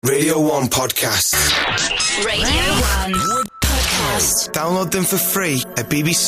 Radio 1 Podcast. Radio 1 Podcast. Download them for free at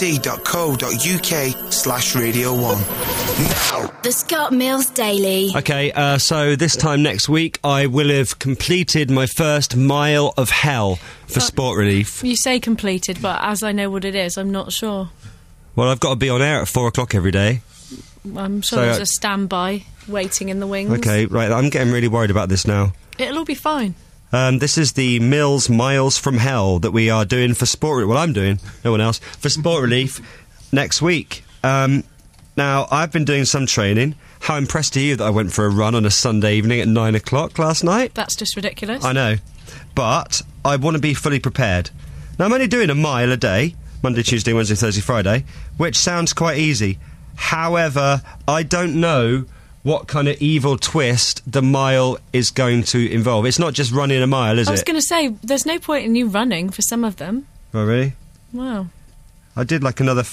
bbc.co.uk/Radio 1. Now. The Scott Mills Daily. Okay, so this time next week I will have completed my first mile of hell for Sport Relief. You say completed, but as I know what it is, I'm not sure. Well, I've got to be on air at 4 o'clock every day. I'm sure So, there's a standby waiting in the wings. Okay, right, I'm getting really worried about this now. It'll all be fine. This is the Mills Miles from Hell that we are doing for Sport... Well, I'm doing, no one else, for Sport Relief next week. Now, I've been doing some training. How impressed are you that I went for a run on a Sunday evening at 9 o'clock last night? That's just ridiculous. I know. But I want to be fully prepared. Now, I'm only doing a mile a day, Monday, Tuesday, Wednesday, Thursday, Friday, which sounds quite easy. However, I don't know what kind of evil twist the mile is going to involve. It's not just running a mile, is it? I was going to say, there's no point in you running for some of them. Oh, really? Wow. I did like another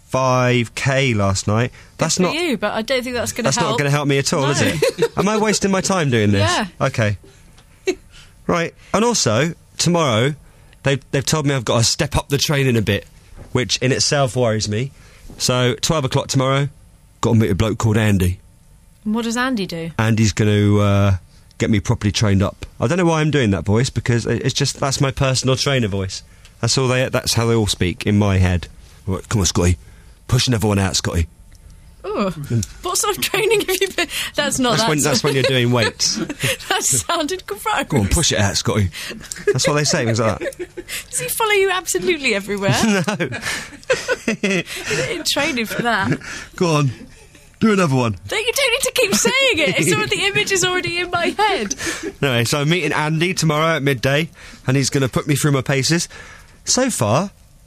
5k last night. That's Good not for you, but I don't think that's going to help. That's not going to help me at all, No. is it? Am I wasting my time doing this? Yeah. Okay. Right. And also, tomorrow, they've told me I've got to step up the training a bit, which in itself worries me. So, 12 o'clock tomorrow, got to meet a bloke called Andy. And what does Andy do? Andy's going to get me properly trained up. I don't know why I'm doing that voice, because it's just, that's my personal trainer voice. That's how they all speak in my head. Right, come on, Scotty. Push another one out, Scotty. Oh, what sort of training have you been... That's when you're doing weights. That sounded gross. Go on, push it out, Scotty. That's what they say, things like that. Does he follow you absolutely everywhere? No. You're in training for that. Go on. Do another one. No, you don't need to keep saying it. It's already, the image is already in my head. Anyway, so I'm meeting Andy tomorrow at midday, and he's going to put me through my paces. So far,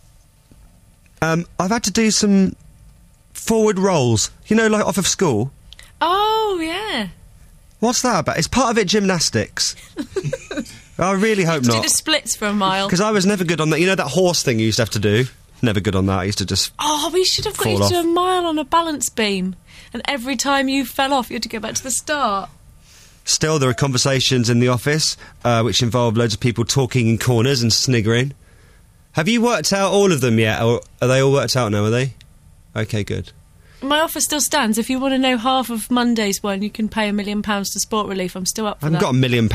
I've had to do some forward rolls. You know, like off of school. Oh, yeah. What's that about? Is part of it gymnastics? I really hope Do not. the splits for a mile. Because I was never good on that. You know that horse thing you used to have to do? Never good on that. I used to just... Oh, we should have got you fall to do off. a mile on a balance beam. And every time you fell off, you had to go back to the start. Still, there are conversations in the office which involve loads of people talking in corners and sniggering. Have you worked out all of them yet? Or are they all worked out now, are they? Okay, good. My offer still stands. If you want to know half of Monday's one, you can pay £1 million to Sport Relief. I'm still up for I that. haven't got £1 million.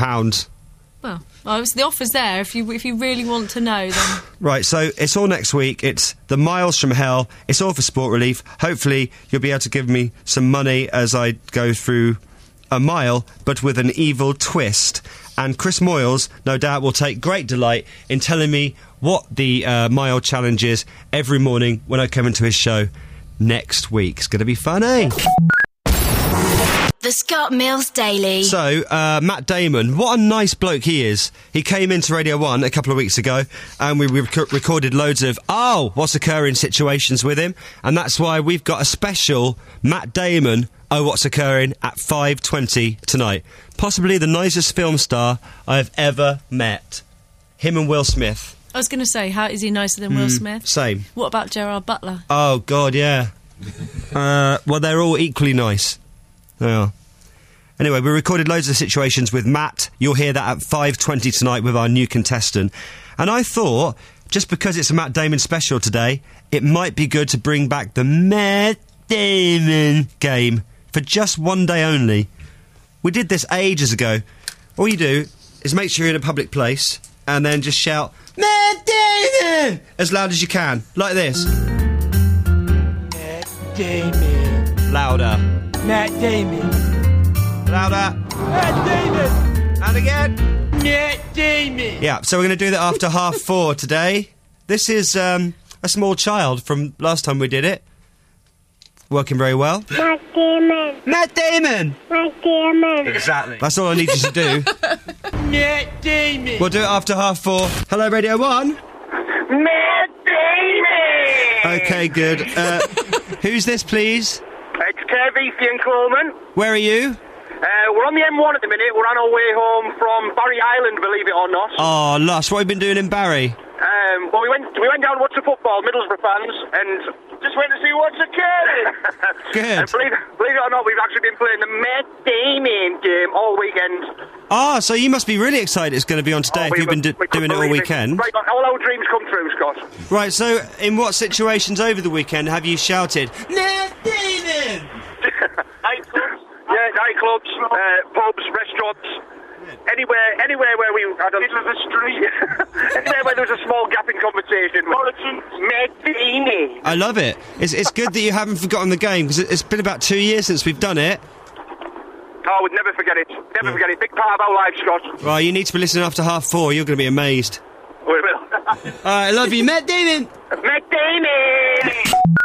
Well, the offer's there. If you really want to know, then... Right, so it's all next week. It's the Miles from Hell. It's all for Sport Relief. Hopefully, you'll be able to give me some money as I go through a mile, but with an evil twist. And Chris Moyles, no doubt, will take great delight in telling me what the mile challenge is every morning when I come into his show next week. It's going to be fun, eh? The Scott Mills Daily. So, Matt Damon, what a nice bloke he is. He came into Radio 1 a couple of weeks ago, and we recorded loads of, what's occurring situations with him, and that's why we've got a special Matt Damon, what's occurring, at 5:20 tonight. Possibly the nicest film star I have ever met. Him and Will Smith. I was going to say, how is he nicer than Will Smith? Same. What about Gerard Butler? Oh, God, yeah. Well, they're all equally nice. Yeah. Anyway, we recorded loads of situations with Matt. You'll hear that at 5:20 tonight with our new contestant. And I thought, just because it's a Matt Damon special today, it might be good to bring back the Matt Damon game for just one day only. We did this ages ago. All you do is make sure you're in a public place and then just shout, Matt Damon! As loud as you can. Like this. Matt Damon. Louder. Matt Damon. Louder. Matt Damon. And again. Matt Damon. Yeah, so we're going to do that after 4:30 today. This is a small child from last time we did it. Working very well. Matt Damon. Matt Damon! Matt Damon. Exactly. That's all I need you to do. Matt Damon. We'll do it after 4:30. Hello, Radio 1. Matt Damon. Okay, good. Who's this, please? It's KVC and Coleman. Where are you? We're on the M1 at the minute. We're on our way home from Barry Island, believe it or not. Oh, Lush, what have you been doing in Barry? Well, we went down to watch the football, Middlesbrough fans, and just went to see what's occurring. Good. And believe it or not, we've actually been playing the Matt Damon game all weekend. Ah, so you must be really excited it's going to be on today if you've been doing it all weekend. Right, all our dreams come true, Scott. Right, so in what situations over the weekend have you shouted, Matt Damon? Nightclubs, pubs, restaurants, anywhere where we... I don't know, the street. Anywhere where there was a small gap in conversation. Matt Damon. I love it. It's good that you haven't forgotten the game, because it's been about 2 years since we've done it. Oh, we'd never forget it. Never forget it. Big part of our lives, Scott. Right, you need to be listening after 4:30. You're going to be amazed. We will. I love you, Matt Damon. Matt Damon!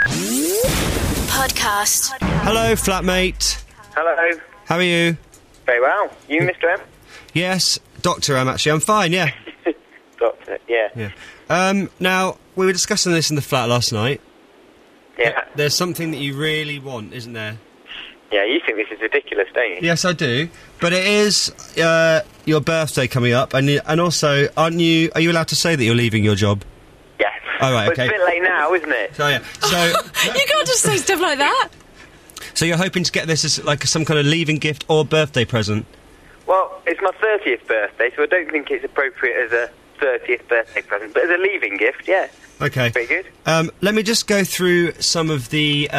Podcast. Hello, flatmate. Hello. How are you? Very well. You, Mr. M? Yes, Doctor M, actually. I'm fine, yeah. Doctor, yeah. Now, we were discussing this in the flat last night. Yeah. There's something that you really want, isn't there? Yeah, you think this is ridiculous, don't you? Yes, I do. But it is your birthday coming up, and also, are you allowed to say that you're leaving your job? Yes. Oh, right, But okay. it's a bit late now, isn't it? So, yeah. So, You can't just say stuff like that. so you're hoping to get this as like some kind of leaving gift or birthday present? Well, it's my 30th birthday, so I don't think it's appropriate as a 30th birthday present, but as a leaving gift, yeah. Okay. Very good. Let me just go through some of the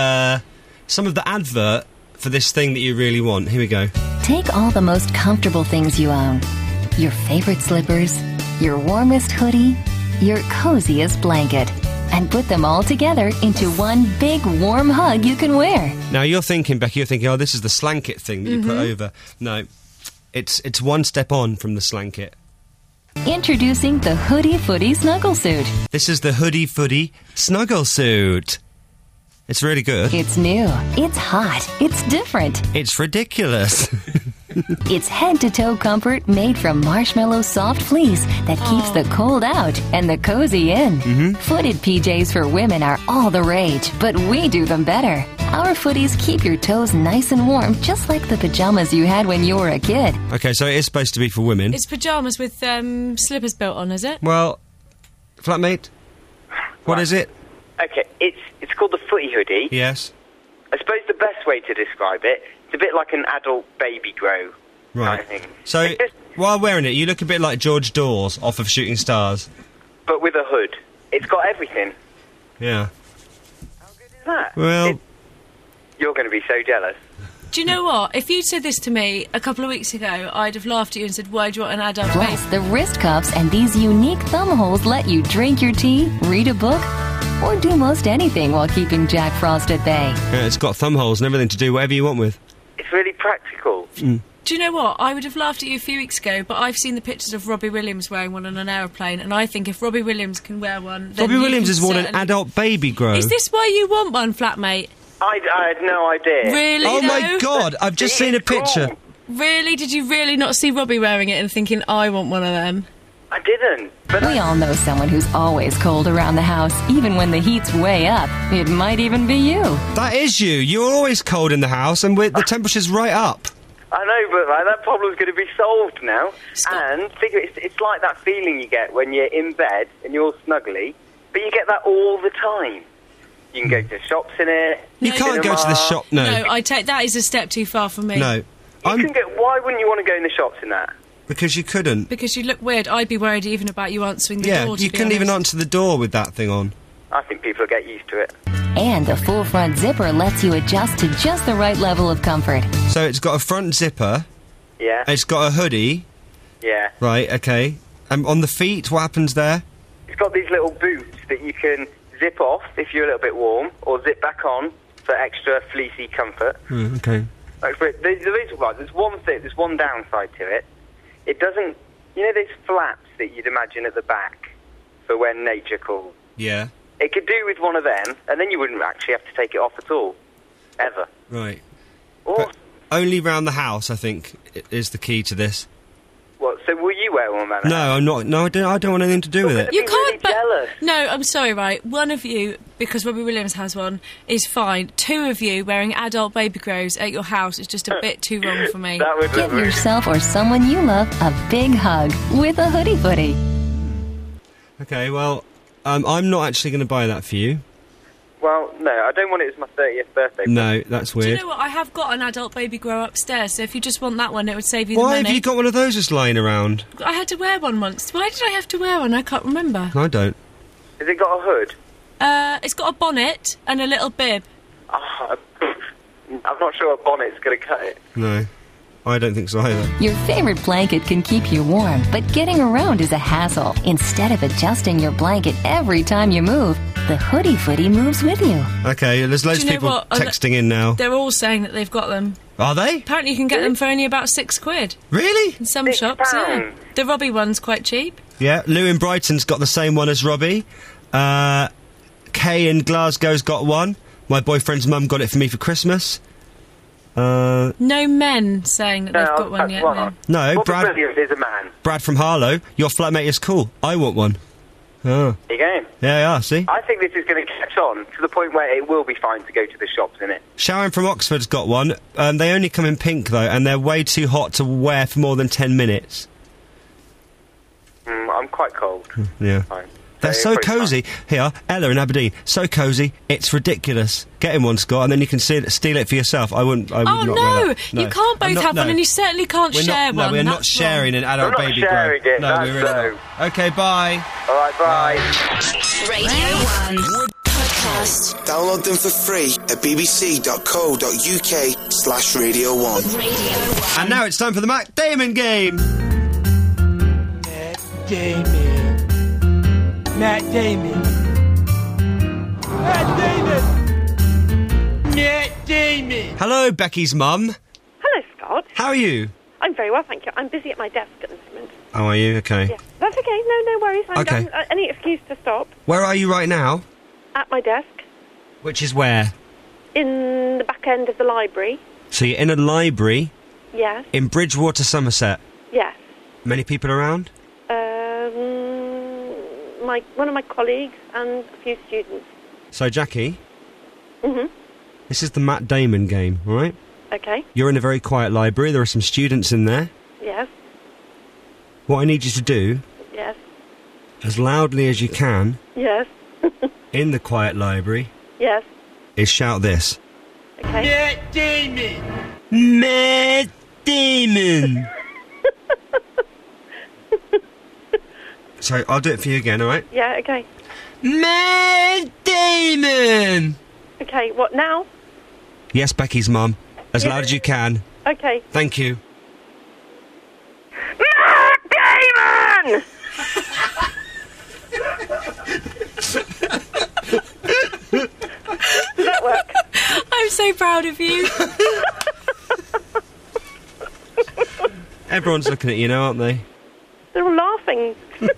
advert for this thing that you really want. Here we go. Take all the most comfortable things you own. Your favorite slippers, your warmest hoodie, your coziest blanket, and put them all together into one big warm hug you can wear. Now you're thinking, Becky, oh, this is the Slanket thing that you put over. No, it's one step on from the Slanket. Introducing the Hoodie Footy Snuggle Suit. This is the Hoodie Footy Snuggle Suit. It's really good. It's new, it's hot, it's different. It's ridiculous. It's head-to-toe comfort made from marshmallow soft fleece that keeps the cold out and the cozy in. Footed PJs for women are all the rage, but we do them better. Our footies keep your toes nice and warm, just like the pajamas you had when you were a kid. Okay, so it is supposed to be for women. It's pyjamas with slippers built on, is it? Well, flatmate, what is it? Okay, it's called the footy hoodie. Yes. I suppose the best way to describe it, it's a bit like an adult baby grow kind of thing. So, It's just- while wearing it, you look a bit like George Dawes off of Shooting Stars. but with a hood. It's got everything. Yeah. Is that? Well, You're going to be so jealous. Do you know what? If you'd said this to me a couple of weeks ago, I'd have laughed at you and said, why do you want an adult baby? Plus, the wrist cuffs and these unique thumb holes let you drink your tea, read a book, or do most anything while keeping Jack Frost at bay. yeah, it's got thumb holes and everything to do whatever you want with. It's really practical. Do you know what? I would have laughed at you a few weeks ago, but I've seen the pictures of Robbie Williams wearing one on an aeroplane, and I think if Robbie Williams can wear one, then Robbie you Williams can has worn an certainly- adult baby grow. Is this why you want one, flatmate? I had no idea. Really? Oh my though? God! I've just seen a picture. Cool. Really? Did you really not see Robbie wearing it and thinking, I want one of them? I didn't. But We all know someone who's always cold around the house, even when the heat's way up. It might even be you. That is you. You're always cold in the house, and the temperature's right up. I know, but like, that problem's going to be solved now. Scott. And figure it's like that feeling you get when you're in bed and you're all snuggly, but you get that all the time. You can go to shops in it. You can't go to the shop. No. No, I take that is a step too far for me. No. Why wouldn't you want to go in the shops in that? Because you couldn't. Because you look weird. I'd be worried even about you answering the Yeah, door. to you be couldn't even honest. answer the door with that thing on. I think people will get used to it. And the full front zipper lets you adjust to just the right level of comfort. So it's got a front zipper. Yeah, It's got a hoodie. yeah. Right. Okay. On the feet, what happens there? It's got these little boots that you can zip off if you're a little bit warm, or zip back on for extra fleecy comfort. Okay. There's one thing, there's one downside to it. It doesn't, you know, those flaps that you'd imagine at the back for when nature calls. Yeah. It could do with one of them, and then you wouldn't actually have to take it off at all, ever. Right. Or But only round the house, I think, is the key to this. what? So will you wear one, man? No, I'm not. No, I don't want anything to do with it. You Be can't. really jealous. No, I'm sorry. Right, one of you, because Robbie Williams has one, is fine. Two of you wearing adult baby grows at your house is just a bit too wrong for me. That would Give yourself or someone you love a big hug with a Hoodie Footy. Okay, well, I'm not actually going to buy that for you. Well, no, I don't want it as my 30th birthday. No, that's Do you weird. know what? I have got an adult baby grow upstairs, so if you just want that one, it would save you the Why money. have you got one of those just lying around? I had to wear one once. Why did I have to wear one? I can't remember. I don't. Has it got a hood? It's got a bonnet and a little bib. I'm not sure a bonnet's going to cut it. No, I don't think so either. Your favorite blanket can keep you warm, but getting around is a hassle. Instead of adjusting your blanket every time you move, the Hoodie Footy moves with you. Okay, there's loads Do of you know people what? texting in now. They're all saying that they've got them. Are they? Apparently you can get them for only about £6. Really? In some £6? shops, yeah. The Robbie one's quite cheap. Yeah, Lou in Brighton's got the same one as Robbie. Kay in Glasgow's got one. My boyfriend's mum got it for me for Christmas. No men saying that they've got one yet. No. No, What Brad. Williams is a man. Brad from Harlow. Your flatmate is cool. I want one. Oh. There you go. Yeah, see? I think this is going to catch on to the point where it will be fine to go to the shops, innit? Sharon from Oxford's got one. They only come in pink, though, and they're way too hot to wear for more than 10 minutes. I'm quite cold. Yeah. Fine. They're so pretty cosy. Here, Ella in Aberdeen. So cosy, it's ridiculous. Get him one, Scott, and then you can steal it for yourself. I would Oh not wear no! that. No. You can't both I'm not- have one, no. and you certainly can't We're share not, one. No, we're not That's sharing wrong. an adult I'm not baby sharing grow. it, No, that's we really not. Okay, bye. All right, bye. Radio 1 Podcast. Download them for free at bbc.co.uk/Radio 1. Radio 1. And now it's time for the Matt Damon game. Matt Damon. Matt Damon. Matt Damon. Matt Damon. Hello, Becky's mum. Hello, Scott. How are you? I'm very well, thank you. I'm busy at my desk at the moment. How are you? Okay. Yeah, that's okay. No worries. I'm Okay. done. Any excuse to stop. Where are you right now? At my desk, Which is where? in the back end of the library. So you're in a library Yes, in Bridgewater, Somerset. yes. Many people around? One of my colleagues and a few students. So, Jackie, Mhm. this is the Matt Damon game, all right? Okay. You're in a very quiet library. There are some students in there. Yes. What I need you to do, Yes. as loudly as you can, Yes. in the quiet library, Yes. is shout this. Okay. Matt Damon. Matt Damon! Sorry, I'll do it for you again, all right? Yeah. Okay. Matt Damon! Okay. What now? Yes, Becky's mum. As Yeah. loud as you can. Okay. Thank you. Matt Damon! Does that work? I'm so proud of you. Everyone's looking at you now, aren't they? They're all laughing.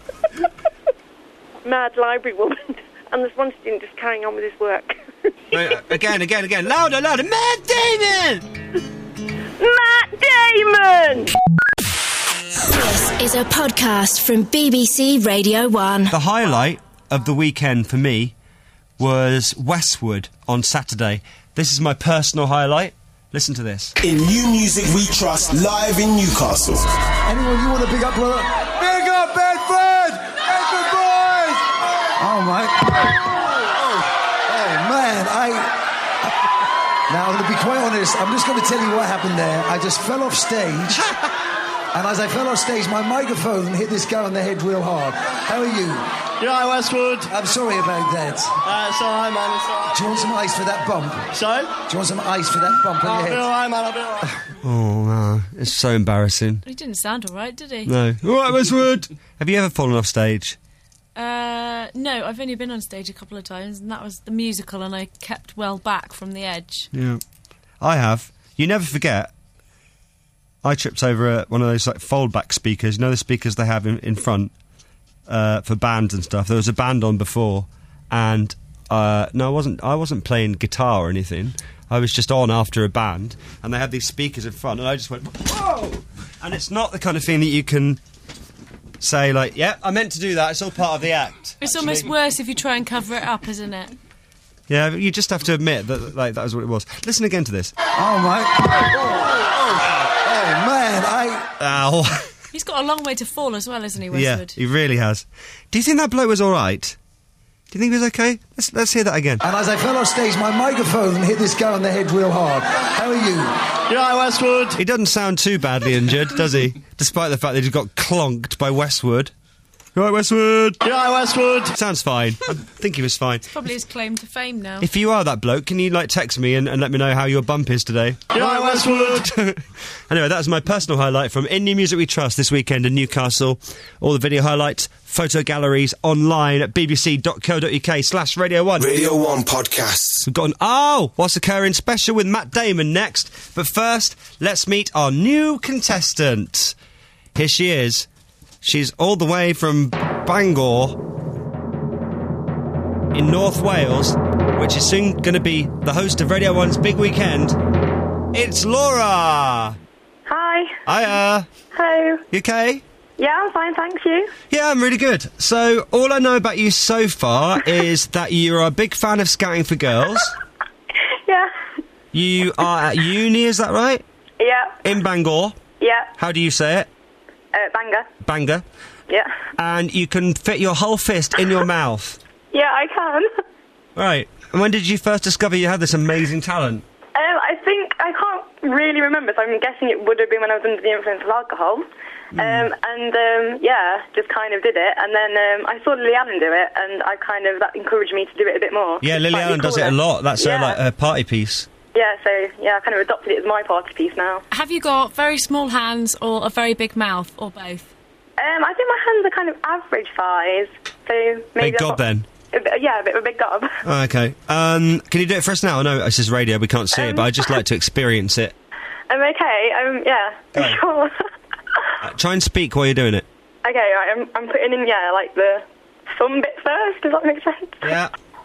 Mad library woman. And there's one student just carrying on with his work. No, again. Louder. Matt Damon! Matt Damon! This is a podcast from BBC Radio 1. The highlight of the weekend for me was Westwood on Saturday. This is my personal highlight. Listen to this. In new music we trust, live in Newcastle. Anyone you want to big up, brother? Big up, Bedford! Bedford boys! Oh, my. Oh, man, Now, I'm going to be quite honest. I'm just going to tell you what happened there. I just fell off stage. And as I fell off stage, my microphone hit this guy on the head real hard. How are you? You're right, Westwood. I'm sorry about that. It's alright, man. It's alright. Do you want some ice for that bump? Sorry? Do you want some ice for that bump on I'll your be head? alright, man. I'll be alright. Oh, wow. It's so embarrassing. He didn't sound all right, did he? No. All right, Westwood. Have you ever fallen off stage? No, I've only been on stage a couple of times, and that was the musical, and I kept well back from the edge. Yeah. I have. You never forget. I tripped over one of those like fold-back speakers. You know the speakers they have in front for bands and stuff. There was a band on before, and no, I wasn't playing guitar or anything. I was just on after a band, and they had these speakers in front, and I just went, whoa! And it's not the kind of thing that you can say like, yeah, I meant to do that. It's all part of the act. It's almost worse if you try and cover it up, isn't it? Yeah, you just have to admit that like that was what it was. Listen again to this. Oh, my. Oh, man, Ow. You He's got a long way to fall as well, isn't he, Yeah, Westwood? he really has. Do you think that bloke was all right? Do you think he was okay? Let's hear that again. And as I fell off stage, my microphone hit this guy on the head real hard. How are you? Yeah, Westwood. He doesn't sound too badly injured, does he? Despite the fact that he got clonked by Westwood. You all right, Westwood? Yeah, Westwood. Sounds fine. I think he was fine. Probably his claim to fame now. If you are that bloke, can you, text me and let me know how your bump is today? Yeah, Westwood. Anyway, that was my personal highlight from In New Music We Trust this weekend in Newcastle. All the video highlights, photo galleries online at bbc.co.uk/Radio 1. Radio 1 podcasts. We've got an What's Occurring special with Matt Damon next. But first, let's meet our new contestant. Here she is. She's all the way from Bangor in North Wales, which is soon going to be the host of Radio 1's Big Weekend. It's Laura! Hi. Hiya! Hello. You okay? Yeah, I'm fine, thanks. You? Yeah, I'm really good. So, all I know about you so far is that you're a big fan of Scouting for Girls. Yeah. You are at uni, is that right? Yeah. In Bangor. Yeah. How do you say it? Bangor. Bangor. Yeah. And you can fit your whole fist in your mouth. Yeah, I can. Right. And when did you first discover you had this amazing talent? I think I can't really remember, so I'm guessing it would have been when I was under the influence of alcohol. Yeah, just kind of did it, and then I saw Lily Allen do it, and that encouraged me to do it a bit more. Yeah, Lily Allen does it a lot. That's her party piece. Yeah, so I kind of adopted it as my party piece now. Have you got very small hands or a very big mouth, or both? I think my hands are kind of average size, so maybe... Big gob, then? Yeah, a bit of a big gob. Oh, okay. Can you do it for us now? I know this is radio, we can't see it, but I'd just like to experience it. Okay, yeah, sure. Try and speak while you're doing it. Okay, right, I'm putting in, the thumb bit first, does that make sense? Yeah.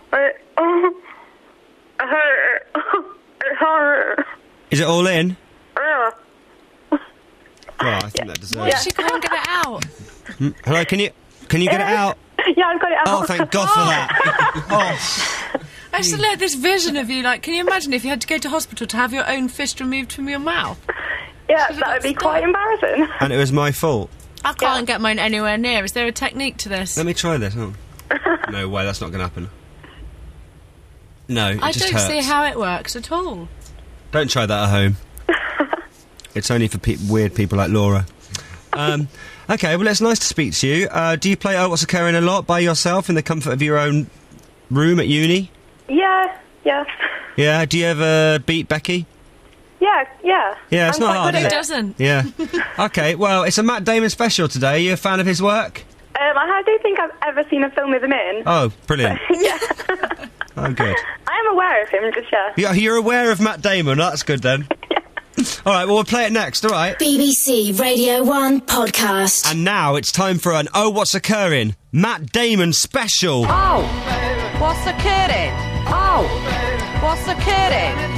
Is it all in? Yeah. Oh, I think that deserves Why did she go and get it out? Hello, can you get it out? Yeah, I've got it out. Oh, thank God for that. Oh. I just had this vision of you, can you imagine if you had to go to hospital to have your own fist removed from your mouth? Yeah, that would be quite embarrassing. And it was my fault. I can't get mine anywhere near. Is there a technique to this? Let me try this. Oh. No way, that's not going to happen. No, it I just don't hurts. see how it works at all. Don't try that at home. It's only for weird people like Laura. Okay, well, it's nice to speak to you. Do you play What's Occurring a lot by yourself in the comfort of your own room at uni? Yeah. Yeah, do you ever beat Becky? Yeah. Yeah, it's not hard, Who is it? doesn't? Yeah. Okay, well, it's a Matt Damon special today. Are you a fan of his work? I don't think I've ever seen a film with him in. Oh, brilliant. Yeah. Oh, good. I am aware of him, just Yeah, you're aware of Matt Damon. That's good, then. All right, well, we'll play it next, all right? BBC Radio 1 podcast. And now it's time for an What's Occurring? Matt Damon special. Oh, what's occurring? Oh, what's occurring?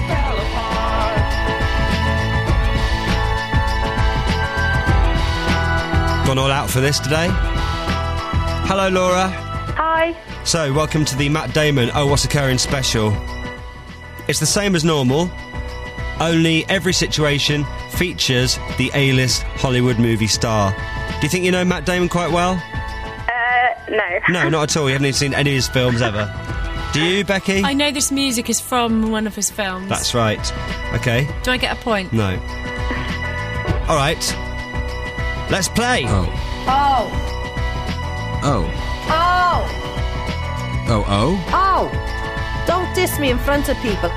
Gone all out for this today. Hello, Laura. Hi. So, welcome to the Matt Damon What's Occurring special. It's the same as normal, only every situation features the A-list Hollywood movie star. Do you think you know Matt Damon quite well? No. No, not at all. You haven't even seen any of his films ever. Do you, Becky? I know this music is from one of his films. That's right. Okay. Do I get a point? No. All right. Let's play. Oh. Oh, don't diss me in front of people.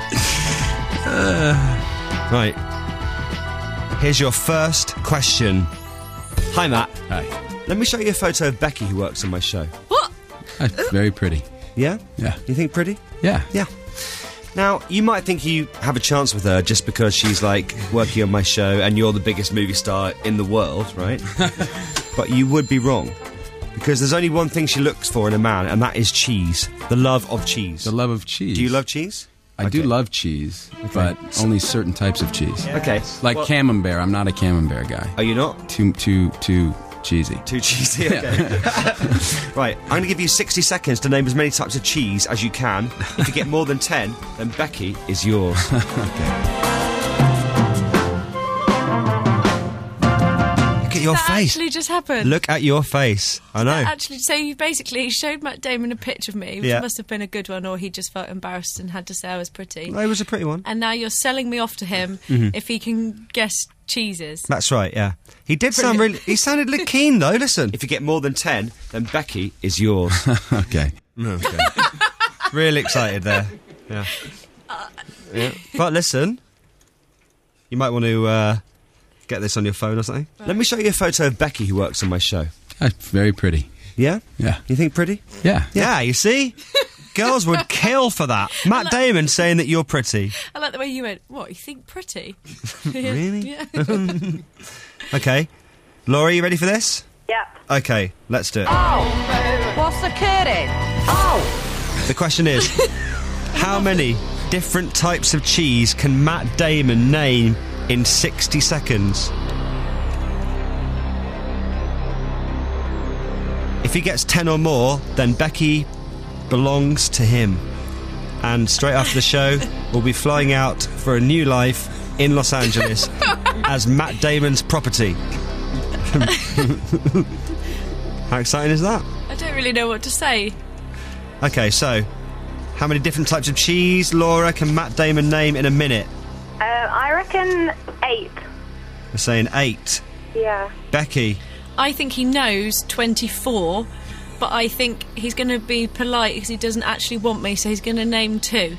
Right. Here's your first question. Hi, Matt. Hi. Let me show you a photo of Becky who works on my show. What? Very pretty. Yeah? Yeah. You think pretty? Yeah. Yeah. Now, you might think you have a chance with her just because she's, working on my show and you're the biggest movie star in the world, right? But you would be wrong. Because there's only one thing she looks for in a man, and that is cheese. The love of cheese. The love of cheese. Do you love cheese? I do love cheese, but only certain types of cheese. Okay. Like camembert. I'm not a camembert guy. Are you not? Too cheesy. Too cheesy, okay. Right, I'm going to give you 60 seconds to name as many types of cheese as you can. If you get more than 10, then Becky is yours. Okay. Okay, at your that face. actually just happened? Look at your face. I know. Actually, so you basically showed Matt Damon a picture of me, which Yeah. must have been a good one, or he just felt embarrassed and had to say I was pretty. It was a pretty one. And now you're selling me off to him Mhm. if he can guess cheeses. That's right, yeah. He did sound really... He sounded keen, though. Listen. If you get more than 10, then Becky is yours. Okay. Okay. Really excited there. Yeah. Yeah. But listen, you might want to get this on your phone or something. Let me show you a photo of Becky who works on my show. Very pretty. Yeah? Yeah. You think pretty? Yeah. Yeah, you see? Girls would kill for that. Matt Damon saying that you're pretty. I like the way you went, what, you think pretty? Really? Yeah. Okay. Laura, you ready for this? Yeah. Okay, let's do it. Oh, what's occurring? Oh, The question is, how many different types of cheese can Matt Damon name in 60 seconds? If he gets 10 or more, then Becky belongs to him. And straight after the show, we'll be flying out for a new life in Los Angeles as Matt Damon's property. How exciting is that? I don't really know what to say. Okay, so how many different types of cheese, Laura, can Matt Damon name in a minute? I reckon 8. We're saying 8. Yeah. Becky, I think he knows 24, but I think he's going to be polite because he doesn't actually want me, so he's going to name 2.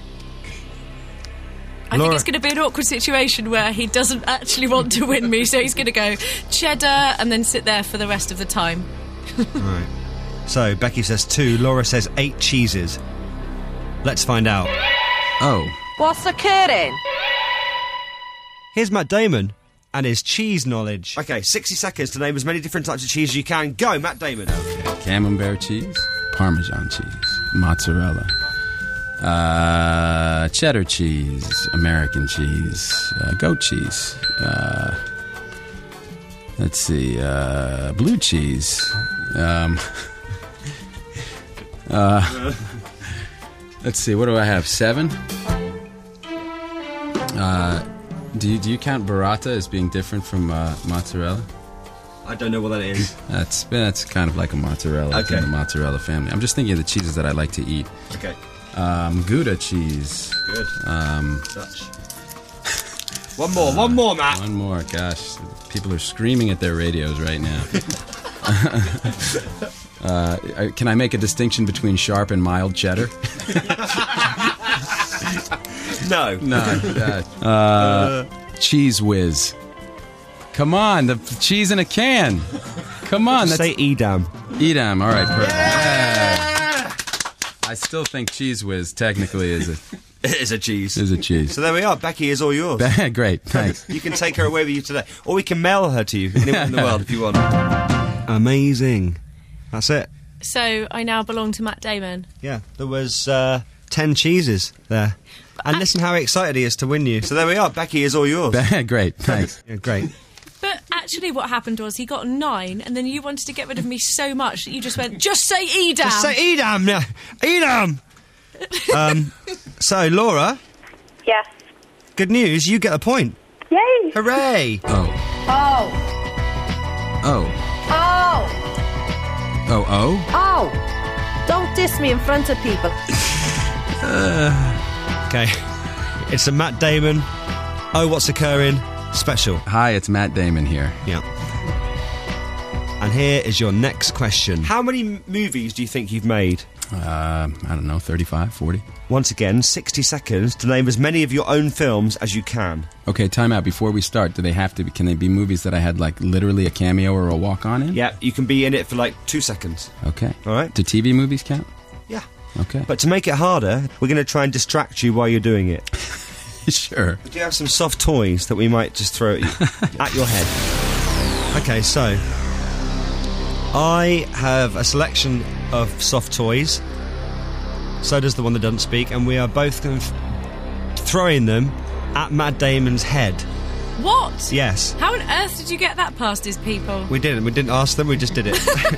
I Laura. think it's going to be an awkward situation where he doesn't actually want to win me, so he's going to go cheddar and then sit there for the rest of the time. right. So Becky says 2, Laura says 8 cheeses. Let's find out. Oh. what's occurring? Here's Matt Damon and his cheese knowledge. Okay, 60 seconds to name as many different types of cheese as you can. Go, Matt Damon. Camembert cheese, Parmesan cheese, mozzarella, cheddar cheese, American cheese, goat cheese. Let's see, blue cheese. Let's see, what do I have? 7? Do you count burrata as being different from mozzarella? I don't know what that is. That's kind of like a mozzarella. It's in the mozzarella family. I'm just thinking of the cheeses that I like to eat. Okay. Gouda cheese. Good. Dutch. One more, Matt. One more. Gosh, people are screaming at their radios right now. Can I make a distinction between sharp and mild cheddar? No. Cheese Whiz. Come on, the cheese in a can. Come on. Just say Edam. Edam, all right, perfect. Yeah. I still think Cheese Whiz technically is a... It is a cheese. Is a cheese. So there we are. Becky is all yours. Great, thanks. You can take her away with you today. Or we can mail her to you anywhere in the world if you want. Amazing. That's it. So I now belong to Matt Damon. Yeah, there was 10 cheeses there. And listen how excited he is to win you. So there we are. Becky is all yours. Great, thanks. Yeah, great. But actually what happened was he got 9 and then you wanted to get rid of me so much that you just went, just say Edam! Just say Edam! Yeah. Edam! So, Laura, Yes. good news, you get a point. Yay! Hooray! Oh. Oh, Oh. oh, Oh, oh? oh. Don't diss me in front of people. Okay. It's a Matt Damon, Oh, What's Occurring special. Hi, it's Matt Damon here. Yeah. And here is your next question. How many movies do you think you've made? I don't know, 35, 40? Once again, 60 seconds to name as many of your own films as you can. Okay, time out. Before we start, can they be movies that I had, like, literally a cameo or a walk-on in? Yeah, you can be in it for like 2 seconds. Okay. All right? Do TV movies count? Yeah. Okay. But to make it harder, we're going to try and distract you while you're doing it. Sure. Do you have some soft toys that we might just throw at you, at your head? Okay, so I have a selection of soft toys. So does the one that doesn't speak, and we are both going to throwing them at Matt Damon's head. What? Yes. How on earth did you get that past his people? We didn't. We didn't ask them. We just did it.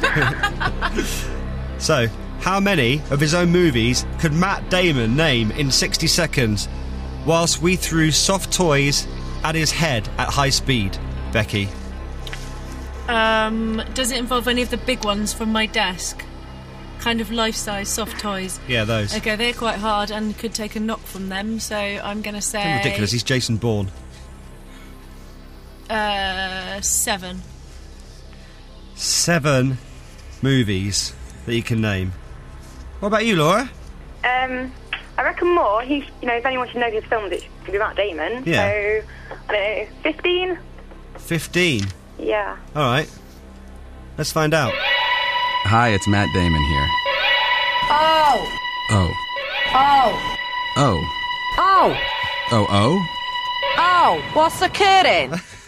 So, how many of his own movies could Matt Damon name in 60 seconds whilst we threw soft toys at his head at high speed? Becky? Does it involve any of the big ones from my desk? Kind of life-size soft toys. Yeah, those. Okay, they're quite hard and could take a knock from them, so I'm going to say... Ridiculous, he's Jason Bourne. 7. 7 movies that you can name. What about you, Laura? I reckon more. If anyone should know his films, it should be Matt Damon. Yeah. So, I don't know, 15? 15? Yeah. Alright. Let's find out. Hi, it's Matt Damon here. Oh! Oh. Oh! Oh. Oh! Oh, oh? Oh! What's occurring?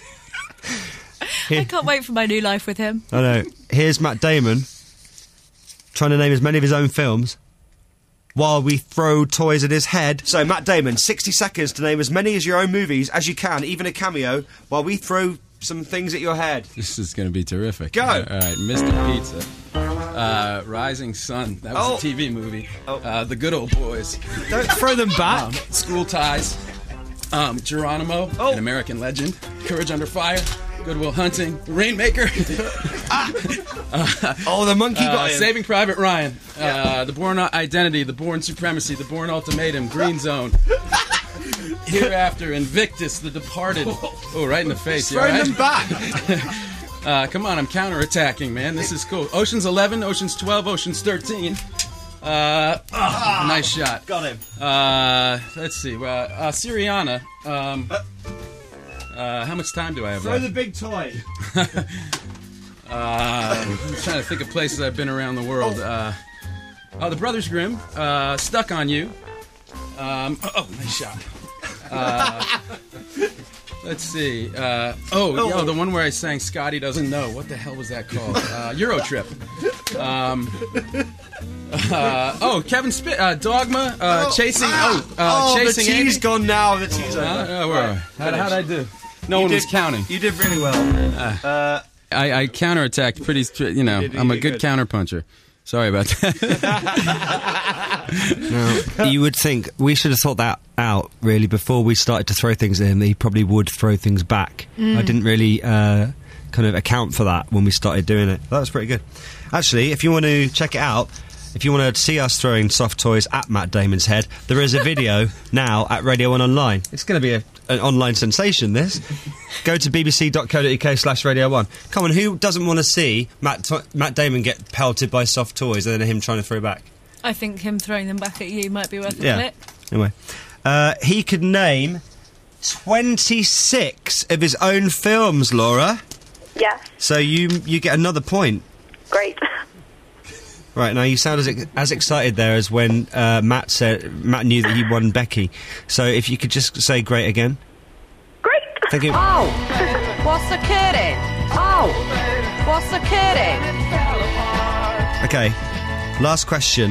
I can't wait for my new life with him. I know. Here's Matt Damon trying to name as many of his own films while we throw toys at his head. So, Matt Damon, 60 seconds to name as many as your own movies as you can, even a cameo, while we throw some things at your head. This is going to be terrific. Go! All right, Mr. Pizza. Rising Sun. That was a TV movie. The Good Old Boys. Don't throw them back. School Ties. Geronimo. An American Legend. Courage Under Fire. Good Will Hunting. The Rainmaker. The monkey got him. Saving Private Ryan. The Bourne Identity. The Bourne Supremacy. The Bourne Ultimatum. Green Zone. Hereafter. Invictus. The Departed. Oh, right in the face. Throw them back. Come on, I'm counterattacking, man. This is cool. Ocean's 11, Ocean's 12, Ocean's 13. Nice shot. Got him. Let's see. Syriana. How much time do I have Throw left? the big toy. I'm trying to think of places I've been around the world. The Brothers Grimm. Stuck on You. Nice shot. Let's see. The one where I sang Scotty Doesn't Know. What the hell was that called? Eurotrip. Kevin Spit. Dogma. Chasing. Chasing the Amy. tea's gone now. The tea's over. How'd I do? No one was counting. You did really well. I counterattacked pretty. I'm a good counterpuncher. Sorry about that. No, you would think we should have thought that out really before we started to throw things at him. That he probably would throw things back. I didn't really kind of account for that when we started doing it. That was pretty good. Actually, if you want to check it out, if you want to see us throwing soft toys at Matt Damon's head, there is a video now at Radio 1 Online. It's going to be an online sensation, this. Go to bbc.co.uk/Radio 1. Come on, who doesn't want to see Matt Damon get pelted by soft toys and then him trying to throw back? I think him throwing them back at you might be worth a Yeah. clip. Anyway, he could name 26 of his own films, Laura. Yes. So you get another point. Great. Right, now you sound as excited there as when Matt knew that he won Becky. So if you could just say great again. Great. Thank you. Oh! What's occurring? Oh! What's occurring? Okay, last question.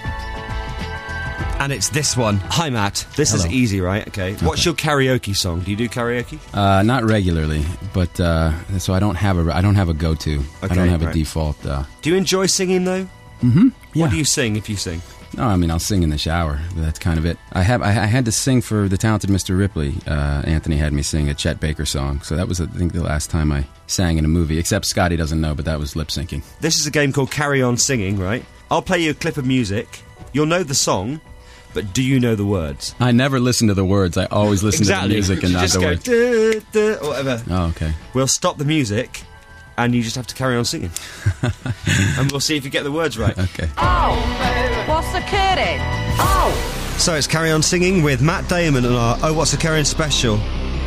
And it's this one. Hi, Matt. This is easy, right? Okay. What's your karaoke song? Do you do karaoke? Not regularly, but so I don't have a go-to. I don't have a default. Do you enjoy singing though? Mm-hmm. Yeah. What do you sing if you sing? No, I mean I'll sing in the shower. But that's kind of it. I had to sing for The Talented Mr. Ripley. Anthony had me sing a Chet Baker song, so that was I think the last time I sang in a movie. Except Scotty Doesn't Know, but that was lip syncing. This is a game called Carry On Singing, right? I'll play you a clip of music. You'll know the song, but do you know the words? I never listen to the words. I always listen to the music and not the words. Duh, duh, or whatever. Oh, okay. We'll stop the music, and you just have to carry on singing. And we'll see if you get the words right. Okay. Oh! What's occurring? Oh! So it's Carry On Singing with Matt Damon and our Oh What's Occurring special.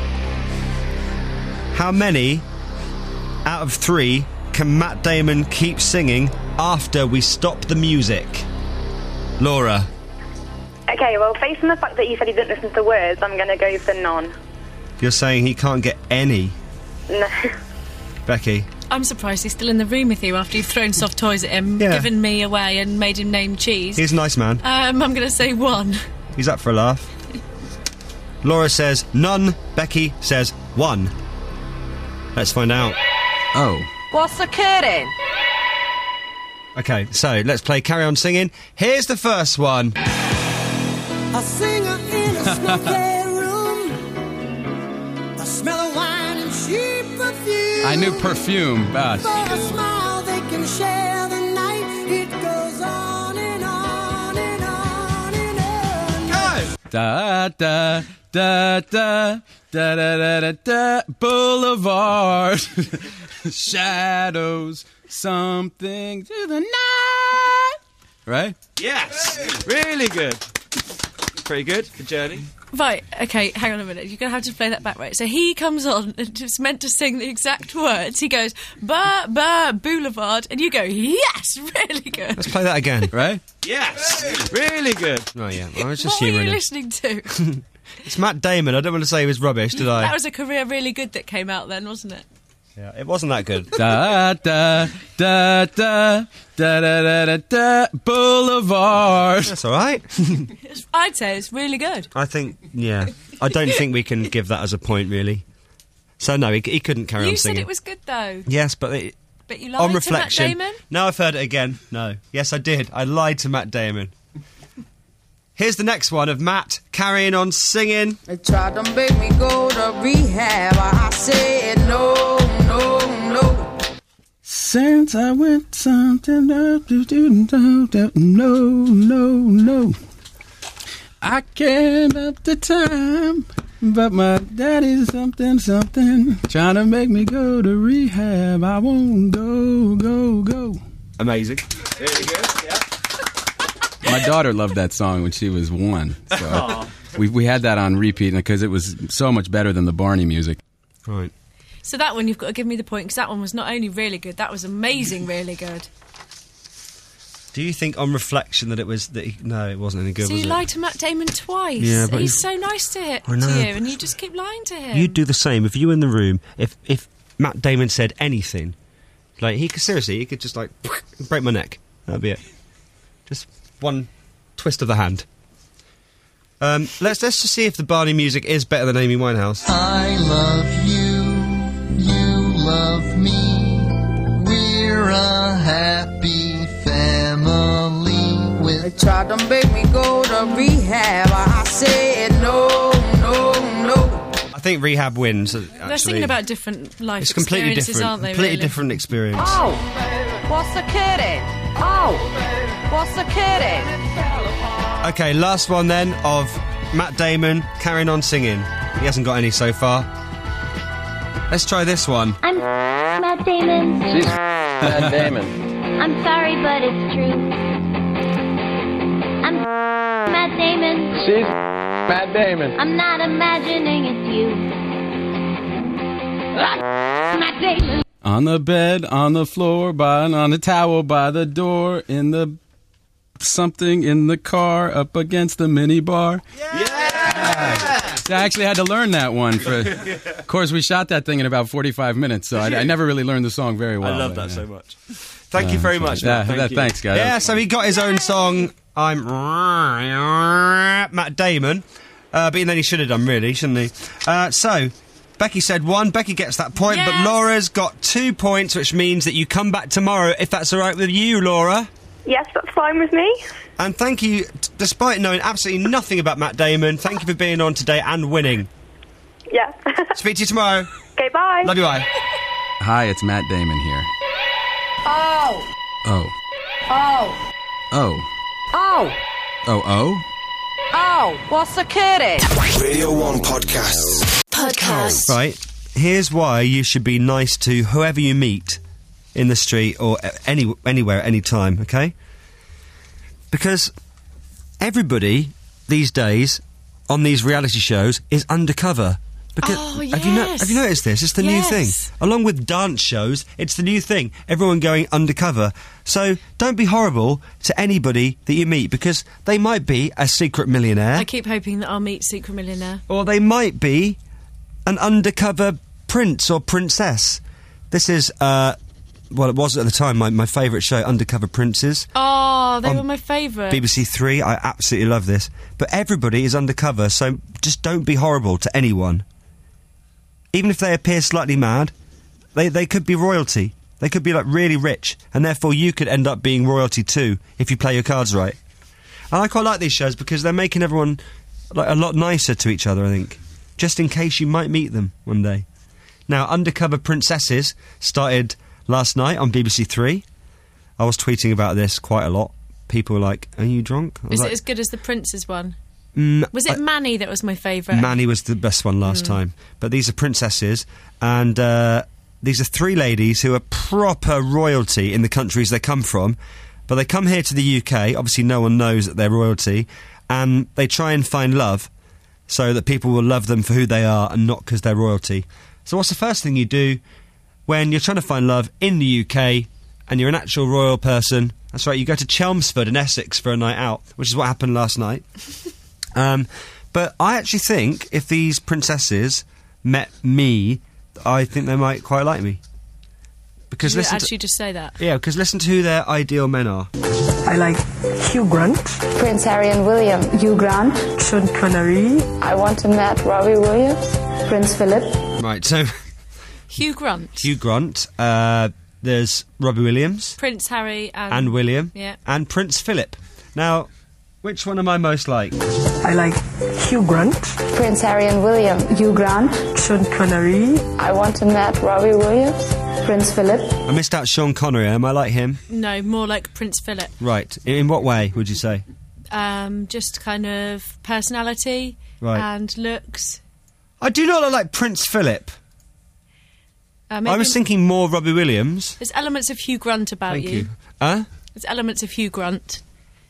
How many out of 3 can Matt Damon keep singing after we stop the music? Laura. Okay, well, based on the fact that you said he didn't listen to words, I'm going to go for none. You're saying he can't get any? No. Becky. I'm surprised he's still in the room with you after you've thrown soft toys at him, given me away and made him name cheese. He's a nice man. I'm going to say 1. He's up for a laugh. Laura says none. Becky says 1. Let's find out. Oh. What's occurring? Okay, so let's play Carry On Singing. Here's the first one. A singer in a smoky room, the smell of wine and cheap perfume. I knew Perfume. For a smile they can share the night. It goes on and on and on and on. Da da da da da da da da Boulevard. Shadows, something to the night. Right? Yes! Really good. Pretty good for Journey. Right, okay, hang on a minute. You're going to have to play that back, right? So he comes on and just meant to sing the exact words. He goes, Boulevard, and you go, yes, really good. Let's play that again. Right? Yes! Really good. Oh, yeah. I was just What were you humouring him. listening to? It's Matt Damon. I don't want to say he was rubbish, did I? That was a career really good that came out then, wasn't it? Yeah, it wasn't that good. Da da da da da da da da Boulevard. That's all right. I'd say it's really good. I think, yeah. I don't think we can give that as a point, really. So, no, he couldn't carry on You singing. said it was good, though. Yes, but But you lied on to reflection. Matt Damon? Now I've heard it again. No. Yes, I did. I lied to Matt Damon. Here's the next one of Matt carrying on singing. They tried to make me go to rehab. I said no, no, no. Since I went something up, no. I can't up the time, but my daddy's something, trying to make me go to rehab. I won't go. Amazing. Really good, yeah. My daughter loved that song when she was 1. So we had that on repeat because it was so much better than the Barney music. Right. So that one, you've got to give me the point, because that one was not only really good, that was amazing, really good. Do you think on reflection that it was... No, it wasn't any good, So was you it? lied to Matt Damon twice. Yeah, but He's so nice to I know. you, and you just keep lying to him. You'd do the same if you were in the room. If Matt Damon said anything, like he could just like break my neck. That'd be it. Just one twist of the hand. Let's just see if the Barney music is better than Amy Winehouse. I love you, you love me. We're a happy family. They tried to make me go to rehab. I said no, no, no. I think Rehab wins. Actually. They're singing about different life It's completely experiences, different. aren't they? Completely really? different experience. Oh, what's occurring? Oh, what's occurring? Okay, last one then of Matt Damon carrying on singing. He hasn't got any so far. Let's try this one. I'm Matt Damon. She's Matt Damon. I'm sorry, but it's true. I'm Matt Damon. She's Matt Damon. I'm not imagining it's you. Matt Damon. On the bed, on the floor, on the towel by the door, in the something in the car, up against the mini bar. Yeah! I actually had to learn that one. Of course, we shot that thing in about 45 minutes, so I never really learned the song very well. I love that so much. Thank you very much, Matt. Thank you. Thanks, guys. Yeah, so he got his own song, I'm Matt Damon. But then he should have done, really, shouldn't he? So, Becky said 1. Becky gets that point, Yes. but Laura's got 2 points, which means that you come back tomorrow, if that's all right with you, Laura. Yes, that's fine with me. And thank you, despite knowing absolutely nothing about Matt Damon, thank you for being on today and winning. Yeah. Speak to you tomorrow. Okay, bye. Love you, bye. Hi, it's Matt Damon here. Oh, Oh. oh, Oh. oh, Oh, oh? oh, what's occurring? Radio 1 Podcasts. Podcast. Right, here's why you should be nice to whoever you meet in the street or anywhere, anytime, okay? Because everybody these days on these reality shows is undercover. Because Oh, have you noticed this? It's the new thing. Yes. Along with dance shows, it's the new thing. Everyone going undercover. So don't be horrible to anybody that you meet, because they might be a secret millionaire, I keep hoping that I'll meet Secret Millionaire. or they might be an undercover prince or princess. This is, well, it was at the time my favourite show, Undercover Princes. Oh, they On were my favourite. BBC 3, I absolutely love this. But everybody is undercover, so just don't be horrible to anyone. Even if they appear slightly mad, they could be royalty. They could be, like, really rich, and therefore you could end up being royalty too, if you play your cards right. And I quite like these shows because they're making everyone, like, a lot nicer to each other, I think. Just in case you might meet them one day. Now, Undercover Princesses started last night on BBC Three. I was tweeting about this quite a lot. People were like, "Are you drunk?" Is it as good as the Prince's one? Was it I- Manny that was my favourite? Manny was the best one last time. But these are princesses, and these are three ladies who are proper royalty in the countries they come from. But they come here to the UK, obviously no one knows that they're royalty, and they try and find love so that people will love them for who they are and not because they're royalty. So what's the first thing you do when you're trying to find love in the UK and you're an actual royal person? That's right, you go to Chelmsford in Essex for a night out, which is what happened last night. But I actually think if these princesses met me, I think they might quite like me. Because Did you listen actually just say that? yeah, because listen to who their ideal men are. I like Hugh Grant, Prince Harry and William. Hugh Grant, Sean Connery. I want to meet Robbie Williams, Prince Philip. Right, so Hugh Grant, Hugh Grant, there's Robbie Williams, Prince Harry and William, Yeah. and Prince Philip. Now, which one am I most like? I like Hugh Grant, Prince Harry and William. Hugh Grant, Sean Connery. I want to meet Robbie Williams, Prince Philip. I missed out Sean Connery. Am I like him? No, more like Prince Philip. Right. In what way would you say? Just kind of personality Right. and looks. I do not look like Prince Philip. Maybe I was thinking more Robbie Williams. There's elements of Hugh Grant about Thank you. There's elements of Hugh Grant.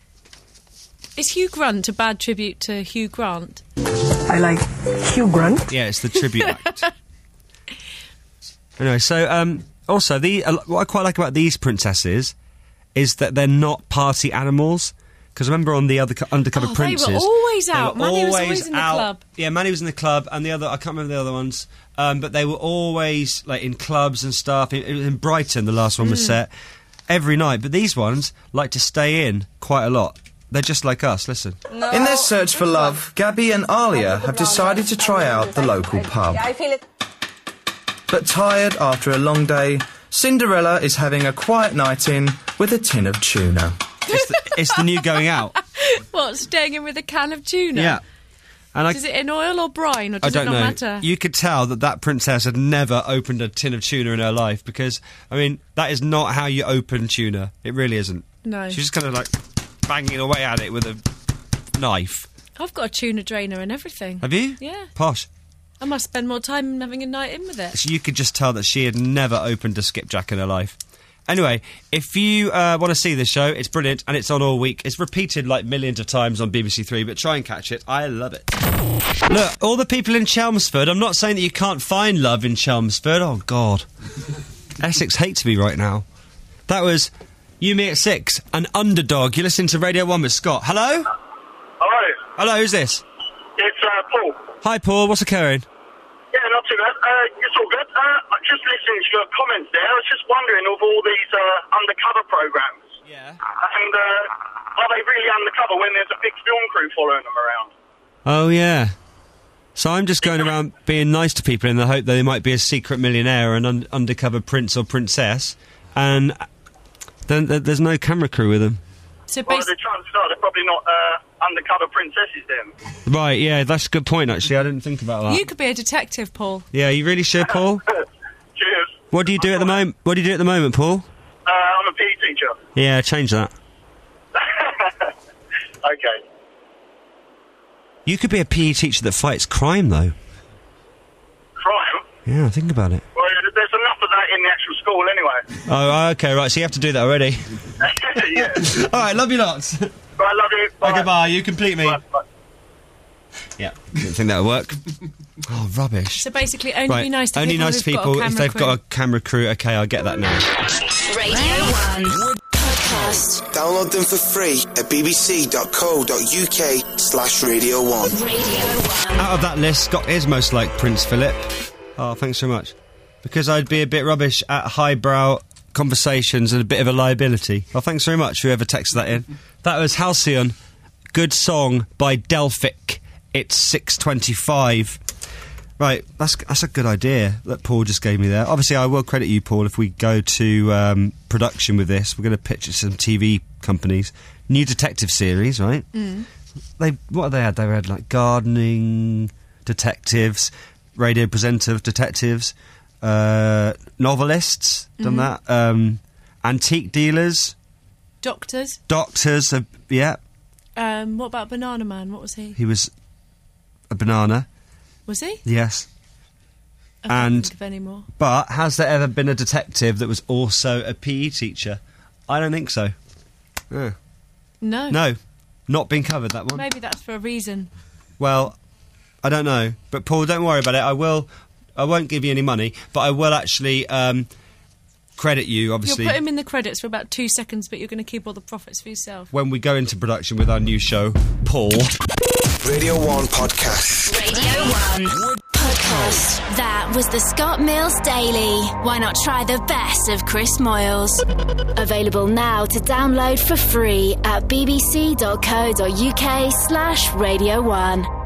Is Hugh Grant a bad tribute to Hugh Grant? I like Hugh Grant. Yeah, it's the tribute act. Anyway, so also what I quite like about these princesses is that they're not party animals. Because remember on the other Undercover Princes, they were always out. they were Manny was always in the out. club. Yeah, Manny was in the club, and the other I can't remember the other ones. But they were always like in clubs and stuff. It was in Brighton, the last one was set every night. But these ones like to stay in quite a lot. They're just like us. Listen. In their search for love, Gabby and Alia have decided to try out the local pub. I feel it. But tired after a long day, Cinderella is having a quiet night in with a tin of tuna. It's the new going out. What, staying in with a can of tuna? Yeah. And Is it in oil or brine, or does I don't it not know. matter? You could tell that princess had never opened a tin of tuna in her life because, I mean, that is not how you open tuna. It really isn't. No. She's just kind of like banging away at it with a knife. I've got a tuna drainer and everything. Have you? Yeah. Posh. I must spend more time having a night in with it. So you could just tell that she had never opened a skipjack in her life. Anyway, if you want to see this show, it's brilliant and it's on all week. It's repeated like millions of times on BBC Three, but try and catch it. I love it. Look, all the people in Chelmsford, I'm not saying that you can't find love in Chelmsford. Oh, God. Essex hates me right now. That was You Me at 6, an Underdog. You're listening to Radio 1 with Scott. Hello? Hello. Hello, who's this? It's Paul. Hi, Paul. What's occurring? Yeah, not too bad. It's all good. I'm just listening to your comments there. I was just wondering of all these undercover programs. Yeah. And are they really undercover when there's a big film crew following them around? Oh, yeah. So I'm just going around being nice to people in the hope that they might be a secret millionaire or an undercover prince or princess, and then there's no camera crew with them. So well, the chances are they're probably not undercover princesses then. Right, yeah, that's a good point, actually. I didn't think about that. You could be a detective, Paul. Yeah, you really should, Paul? Cheers. What do you do at the moment? What do you do at the moment, Paul? I'm a PE teacher. Yeah, change that. Okay. You could be a PE teacher that fights crime, though. Crime? Yeah, think about it. Well, there's enough of that in the actual school anyway. Oh, okay, right, so you have to do that already. Yeah. All right, love you lots. Right, love you. Bye. Okay, bye, you complete me. Bye. Yeah, didn't think that would work. Oh, rubbish. So basically, only Right, be nice to only people nice who've people got a if they've camera got a camera crew. Okay, I'll get that now. Radio 1 Podcast. Download them for free at bbc.co.uk/Radio 1. Out of that list, Scott is most like Prince Philip. Oh, thanks so much. Because I'd be a bit rubbish at highbrow conversations and a bit of a liability. Well, thanks very much, whoever texted that in. That was Halcyon. Good song by Delphic. It's 6:25. Right, that's a good idea that Paul just gave me there. Obviously, I will credit you, Paul, if we go to production with this. We're going to pitch it to some TV companies. New detective series, right? Mm. What have they had? They had, like, gardening detectives, radio presenter detectives, novelists, done that. Antique dealers. Doctors. Doctors, yeah. What about Banana Man? What was he? He was a banana. Was he? Yes. I can't think of any more. But has there ever been a detective that was also a PE teacher? I don't think so. No. No. Not been covered, that one. Maybe that's for a reason. Well, I don't know. But Paul, don't worry about it. I won't give you any money, but I will actually credit you, obviously. You'll put him in the credits for about 2 seconds, but you're going to keep all the profits for yourself. When we go into production with our new show, Paul. Radio 1 Podcast. Radio 1 Podcast. That was the Scott Mills Daily. Why not try the best of Chris Moyles? Available now to download for free at bbc.co.uk/Radio 1.